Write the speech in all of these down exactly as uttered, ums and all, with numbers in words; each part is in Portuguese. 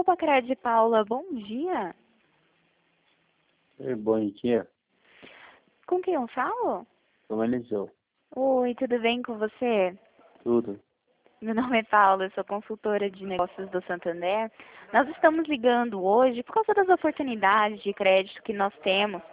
Copacred, Paula, bom dia. Oi, bom dia. Com quem eu falo? Como Eliseu? Oi, tudo bem com você? Tudo. Meu nome é Paula, eu sou consultora de negócios do Santander. Nós estamos ligando hoje por causa das oportunidades de crédito que nós temos.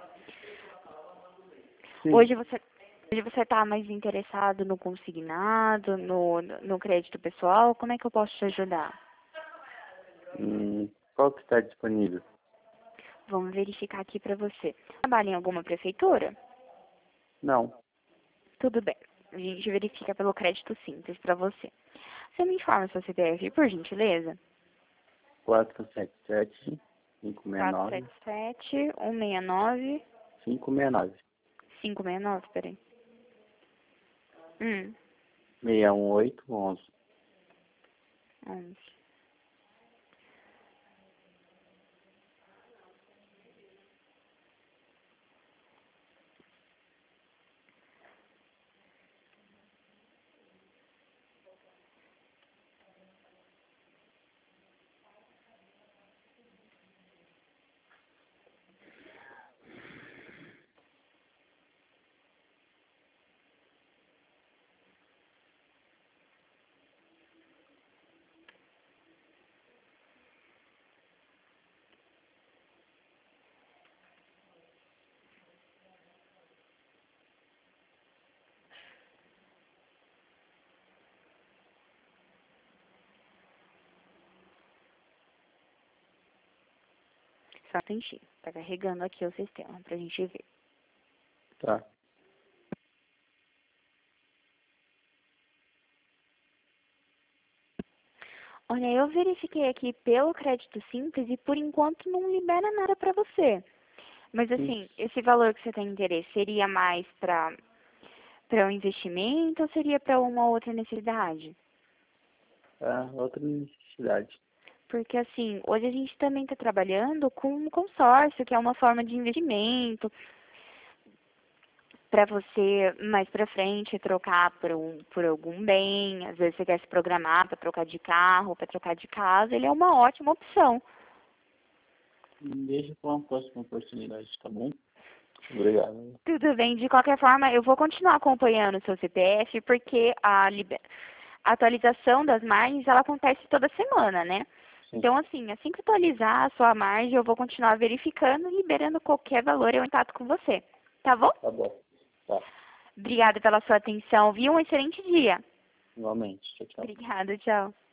Sim. Hoje você hoje você está mais interessado no consignado, no, no crédito pessoal? Como é que eu posso te ajudar? Hum, qual que está disponível? Vamos verificar aqui para você. Trabalha em alguma prefeitura? Não. Tudo bem. A gente verifica pelo crédito simples para você. Você me informa seu C P F, por gentileza? quatro sete sete, cinco seis quatro nove, sete sete, um seis nove, cinco seis nove, cinco seis nove, peraí. Hum, seis um oito, onze. onze. Só um instantinho. Tá carregando aqui o sistema pra gente ver. Tá. Olha, eu verifiquei aqui pelo crédito simples e por enquanto não libera nada pra você. Mas assim, esse valor que você tem interesse seria mais para para um investimento ou seria para uma outra necessidade? Ah, outra necessidade. Porque assim, hoje a gente também está trabalhando com um consórcio, que é uma forma de investimento para você mais para frente trocar por, um, por algum bem. Às vezes você quer se programar para trocar de carro, para trocar de casa, ele é uma ótima opção. Deixa para uma próxima oportunidade, tá bom? Obrigado. Tudo bem, de qualquer forma, eu vou continuar acompanhando o seu C P F, porque a, liber... a atualização das margens, ela acontece toda semana, né? Sim. Então, assim, assim que atualizar a sua margem, eu vou continuar verificando e liberando qualquer valor, eu contato com você. Tá bom? Tá bom. Tá. Obrigada pela sua atenção, viu? Um excelente dia. Igualmente. Tchau, tchau. Obrigada, tchau.